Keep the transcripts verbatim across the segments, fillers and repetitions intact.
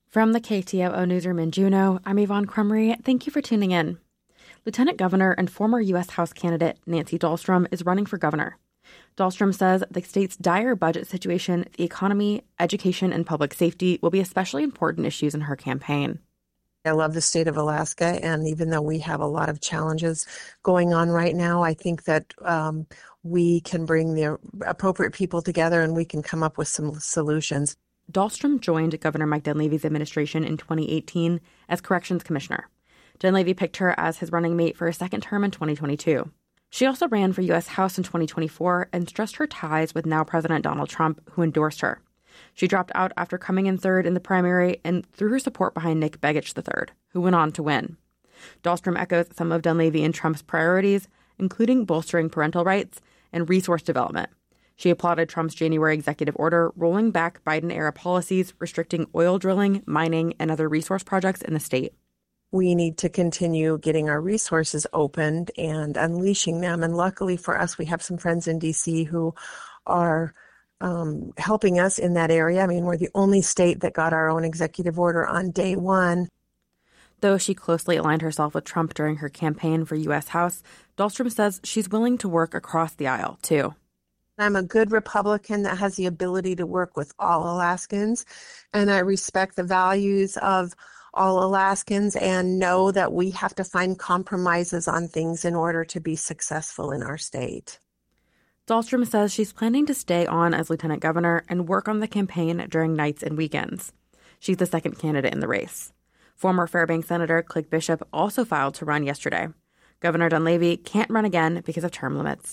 From the K T O O Newsroom in Juneau, I'm Yvonne Crumry. Thank you for tuning in. Lieutenant Governor and former U S House candidate Nancy Dahlstrom is running for governor. Dahlstrom says the state's dire budget situation, the economy, education, and public safety will be especially important issues in her campaign. I love the state of Alaska, and even though we have a lot of challenges going on right now, I think that um, we can bring the appropriate people together and we can come up with some solutions. Dahlstrom joined Governor Mike Dunleavy's administration in twenty eighteen as Corrections Commissioner. Dunleavy picked her as his running mate for a second term in twenty twenty-two. She also ran for U S House in twenty twenty-four and stressed her ties with now President Donald Trump, who endorsed her. She dropped out after coming in third in the primary and threw her support behind Nick Begich the third, who went on to win. Dahlstrom echoes some of Dunleavy and Trump's priorities, including bolstering parental rights and resource development. She applauded Trump's January executive order rolling back Biden-era policies restricting oil drilling, mining, and other resource projects in the state. We need to continue getting our resources opened and unleashing them. And luckily for us, we have some friends in D C who are um, helping us in that area. I mean, we're the only state that got our own executive order on day one. Though she closely aligned herself with Trump during her campaign for U S House, Dahlstrom says she's willing to work across the aisle, too. I'm a good Republican that has the ability to work with all Alaskans, and I respect the values of all Alaskans and know that we have to find compromises on things in order to be successful in our state. Dahlstrom says she's planning to stay on as lieutenant governor and work on the campaign during nights and weekends. She's the second candidate in the race. Former Fairbanks Senator Click Bishop also filed to run yesterday. Governor Dunleavy can't run again because of term limits.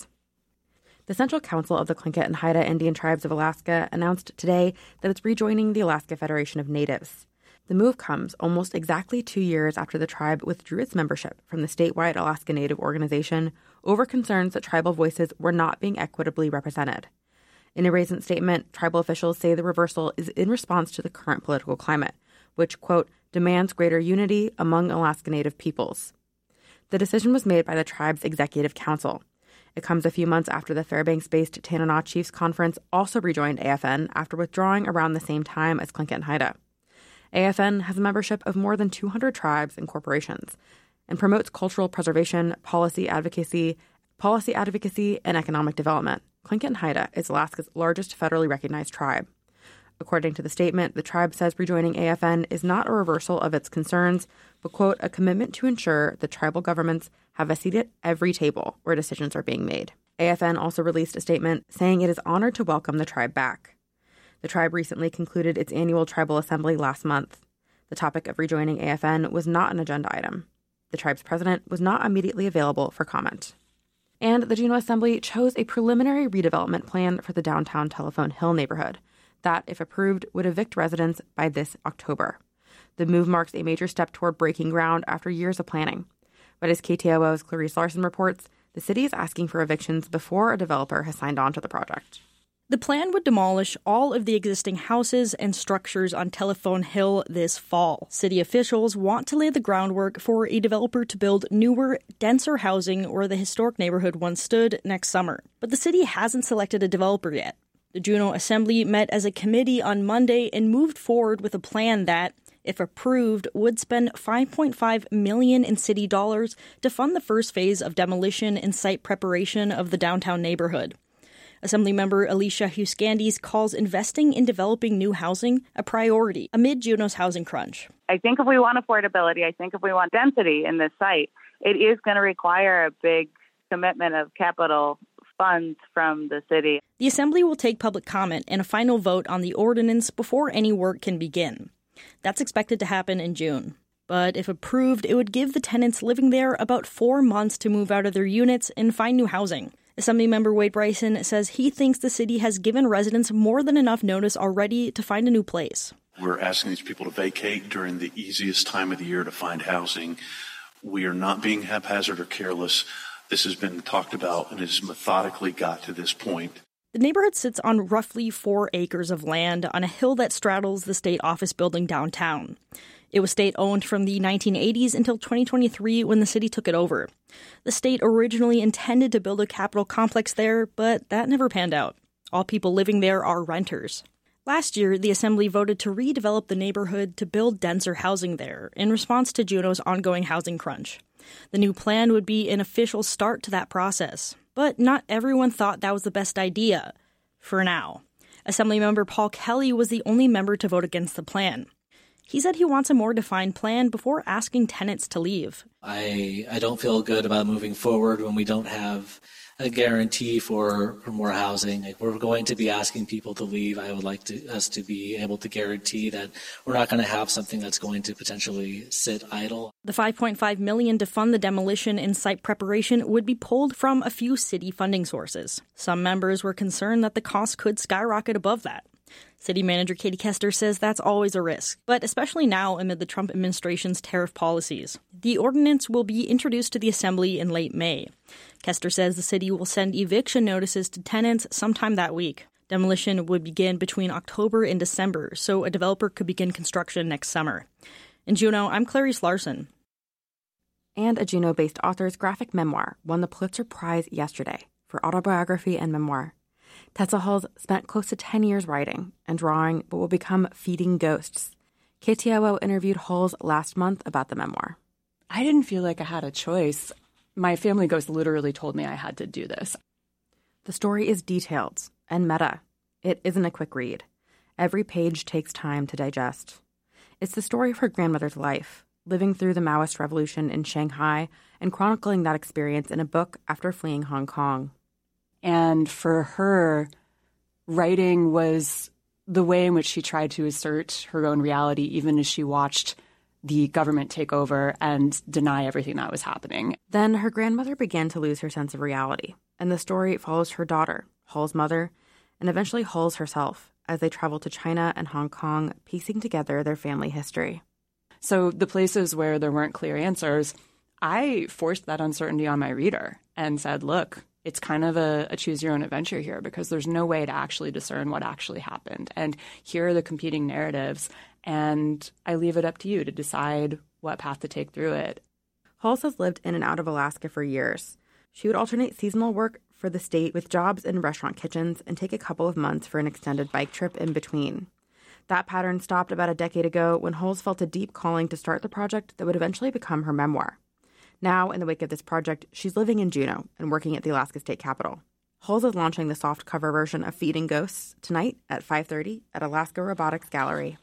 The Central Council of the Tlingit and Haida Indian Tribes of Alaska announced today that it's rejoining the Alaska Federation of Natives. The move comes almost exactly two years after the tribe withdrew its membership from the statewide Alaska Native Organization over concerns that tribal voices were not being equitably represented. In a recent statement, tribal officials say the reversal is in response to the current political climate, which, quote, demands greater unity among Alaska Native peoples. The decision was made by the tribe's Executive Council. It comes a few months after the Fairbanks-based Tanana Chiefs Conference also rejoined A F N after withdrawing around the same time as Tlingit and Haida. A F N has a membership of more than two hundred tribes and corporations and promotes cultural preservation, policy advocacy, policy advocacy, and economic development. Tlingit and Haida is Alaska's largest federally recognized tribe. According to the statement, the tribe says rejoining A F N is not a reversal of its concerns, but, quote, a commitment to ensure that tribal governments have a seat at every table where decisions are being made. A F N also released a statement saying it is honored to welcome the tribe back. The tribe recently concluded its annual tribal assembly last month. The topic of rejoining A F N was not an agenda item. The tribe's president was not immediately available for comment. And the Juneau Assembly chose a preliminary redevelopment plan for the downtown Telephone Hill neighborhood that, if approved, would evict residents by this October. The move marks a major step toward breaking ground after years of planning. But as K T O O's Clarice Larson reports, the city is asking for evictions before a developer has signed on to the project. The plan would demolish all of the existing houses and structures on Telephone Hill this fall. City officials want to lay the groundwork for a developer to build newer, denser housing where the historic neighborhood once stood next summer. But the city hasn't selected a developer yet. The Juneau Assembly met as a committee on Monday and moved forward with a plan that, if approved, would spend five point five million dollars in city dollars to fund the first phase of demolition and site preparation of the downtown neighborhood. Assemblymember Alicia Huskandis calls investing in developing new housing a priority amid Juneau's housing crunch. I think if we want affordability, I think if we want density in this site, it is going to require a big commitment of capital funds from the city. The Assembly will take public comment and a final vote on the ordinance before any work can begin. That's expected to happen in June. But if approved, it would give the tenants living there about four months to move out of their units and find new housing. Assemblymember Wade Bryson says he thinks the city has given residents more than enough notice already to find a new place. We're asking these people to vacate during the easiest time of the year to find housing. We are not being haphazard or careless. This has been talked about and has methodically got to this point. The neighborhood sits on roughly four acres of land on a hill that straddles the state office building downtown. It was state-owned from the nineteen eighties until twenty twenty-three when the city took it over. The state originally intended to build a Capitol complex there, but that never panned out. All people living there are renters. Last year, the Assembly voted to redevelop the neighborhood to build denser housing there in response to Juneau's ongoing housing crunch. The new plan would be an official start to that process, but not everyone thought that was the best idea. For now. Assemblymember Paul Kelly was the only member to vote against the plan. He said he wants a more defined plan before asking tenants to leave. I, I don't feel good about moving forward when we don't have a guarantee for, for more housing. Like, we're going to be asking people to leave. I would like to, us to be able to guarantee that we're not going to have something that's going to potentially sit idle. The five point five million dollars to fund the demolition and site preparation would be pulled from a few city funding sources. Some members were concerned that the cost could skyrocket above that. City Manager Katie Kester says that's always a risk, but especially now amid the Trump administration's tariff policies. The ordinance will be introduced to the Assembly in late May. Kester says the city will send eviction notices to tenants sometime that week. Demolition would begin between October and December, so a developer could begin construction next summer. In Juneau, I'm Clarice Larson. And a Juneau-based author's graphic memoir won the Pulitzer Prize yesterday for autobiography and memoir. Tessa Hulse spent close to ten years writing and drawing what will become Feeding Ghosts. K T O O interviewed Hulse last month about the memoir. I didn't feel like I had a choice. My family ghost literally told me I had to do this. The story is detailed and meta. It isn't a quick read. Every page takes time to digest. It's the story of her grandmother's life, living through the Maoist revolution in Shanghai and chronicling that experience in a book after fleeing Hong Kong. And for her, writing was the way in which she tried to assert her own reality, even as she watched the government take over and deny everything that was happening. Then her grandmother began to lose her sense of reality, and the story follows her daughter, Hulse's mother, and eventually Hulse herself, as they travel to China and Hong Kong, piecing together their family history. So the places where there weren't clear answers, I forced that uncertainty on my reader and said, look, it's kind of a, a choose-your-own-adventure here because there's no way to actually discern what actually happened. And here are the competing narratives, and I leave it up to you to decide what path to take through it. Hulse has lived in and out of Alaska for years. She would alternate seasonal work for the state with jobs in restaurant kitchens and take a couple of months for an extended bike trip in between. That pattern stopped about a decade ago when Hulse felt a deep calling to start the project that would eventually become her memoir. Now, in the wake of this project, she's living in Juneau and working at the Alaska State Capitol. Hulse is launching the softcover version of Feeding Ghosts tonight at five thirty at Alaska Robotics Gallery.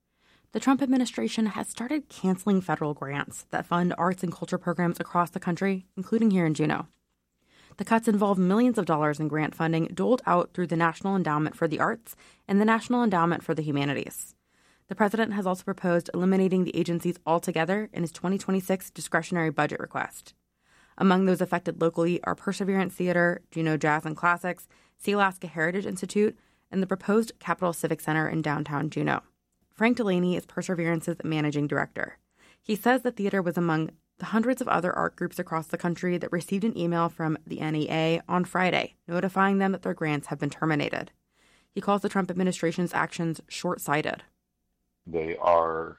The Trump administration has started canceling federal grants that fund arts and culture programs across the country, including here in Juneau. The cuts involve millions of dollars in grant funding doled out through the National Endowment for the Arts and the National Endowment for the Humanities. The president has also proposed eliminating the agencies altogether in his twenty twenty-six discretionary budget request. Among those affected locally are Perseverance Theater, Juneau Jazz and Classics, Sealaska Heritage Institute, and the proposed Capitol Civic Center in downtown Juneau. Frank Delaney is Perseverance's managing director. He says the theater was among the hundreds of other art groups across the country that received an email from the N E A on Friday notifying them that their grants have been terminated. He calls the Trump administration's actions short-sighted. They are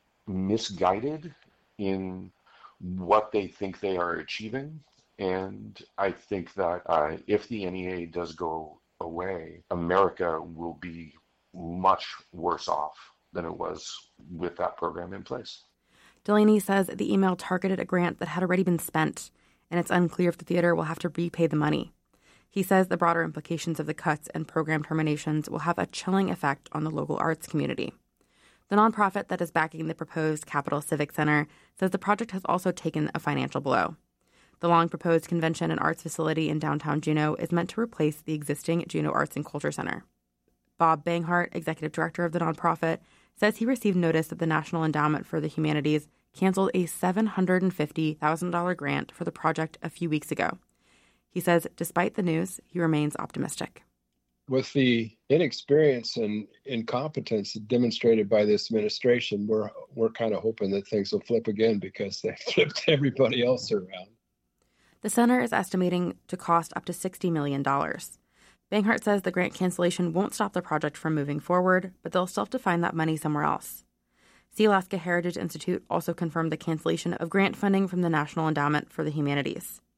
misguided in what they think they are achieving. And I think that uh, if the N E A does go away, America will be much worse off than it was with that program in place. Delaney says the email targeted a grant that had already been spent, and it's unclear if the theater will have to repay the money. He says the broader implications of the cuts and program terminations will have a chilling effect on the local arts community. The nonprofit that is backing the proposed Capitol Civic Center says the project has also taken a financial blow. The long-proposed convention and arts facility in downtown Juneau is meant to replace the existing Juneau Arts and Culture Center. Bob Banghart, executive director of the nonprofit, says he received notice that the National Endowment for the Humanities canceled a seven hundred fifty thousand dollars grant for the project a few weeks ago. He says despite the news, he remains optimistic. With the inexperience and incompetence demonstrated by this administration, we're we're kind of hoping that things will flip again because they flipped everybody else around. The center is estimating to cost up to sixty million dollars. Banghart says the grant cancellation won't stop the project from moving forward, but they'll still have to find that money somewhere else. Sealaska Heritage Institute also confirmed the cancellation of grant funding from the National Endowment for the Humanities.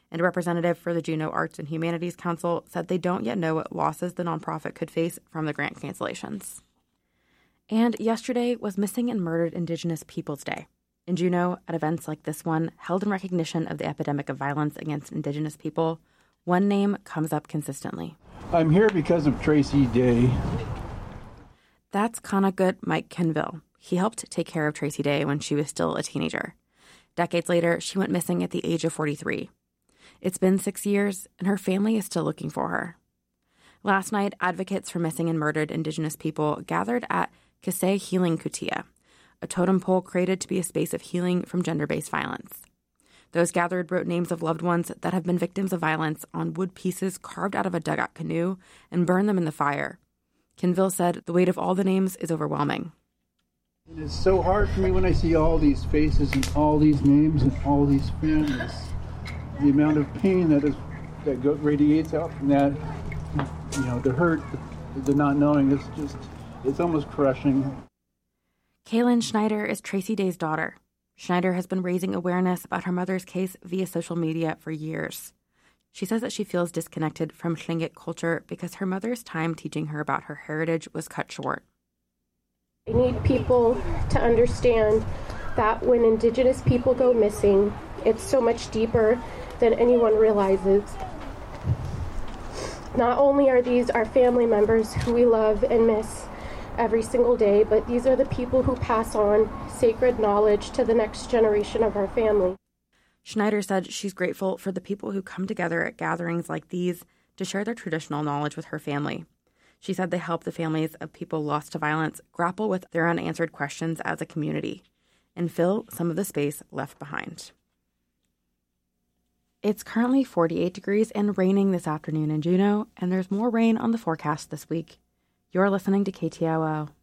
And a representative for the Juneau Arts and Humanities Council said they don't yet know what losses the nonprofit could face from the grant cancellations. And yesterday was Missing and Murdered Indigenous Peoples Day. In Juneau, at events like this one, held in recognition of the epidemic of violence against Indigenous people, one name comes up consistently. I'm here because of Tracy Day. That's Conagut Mike Kenville. He helped take care of Tracy Day when she was still a teenager. Decades later, she went missing at the age of forty-three. It's been six years, and her family is still looking for her. Last night, advocates for missing and murdered Indigenous people gathered at Kisei Healing Kutia, a totem pole created to be a space of healing from gender-based violence. Those gathered wrote names of loved ones that have been victims of violence on wood pieces carved out of a dugout canoe and burned them in the fire. Kenville said the weight of all the names is overwhelming. It's so hard for me when I see all these faces and all these names and all these families. The amount of pain that is that go, radiates out from that, you know, the hurt, the, the not knowing, it's just, it's almost crushing. Kaylin Schneider is Tracy Day's daughter. Schneider has been raising awareness about her mother's case via social media for years. She says that she feels disconnected from Tlingit culture because her mother's time teaching her about her heritage was cut short. I need people to understand that when Indigenous people go missing, it's so much deeper than anyone realizes. Not only are these our family members who we love and miss every single day, but these are the people who pass on sacred knowledge to the next generation of our family. Schneider said she's grateful for the people who come together at gatherings like these to share their traditional knowledge with her family. She said they help the families of people lost to violence grapple with their unanswered questions as a community and fill some of the space left behind. It's currently forty-eight degrees and raining this afternoon in Juneau, and there's more rain on the forecast this week. You're listening to K T O O.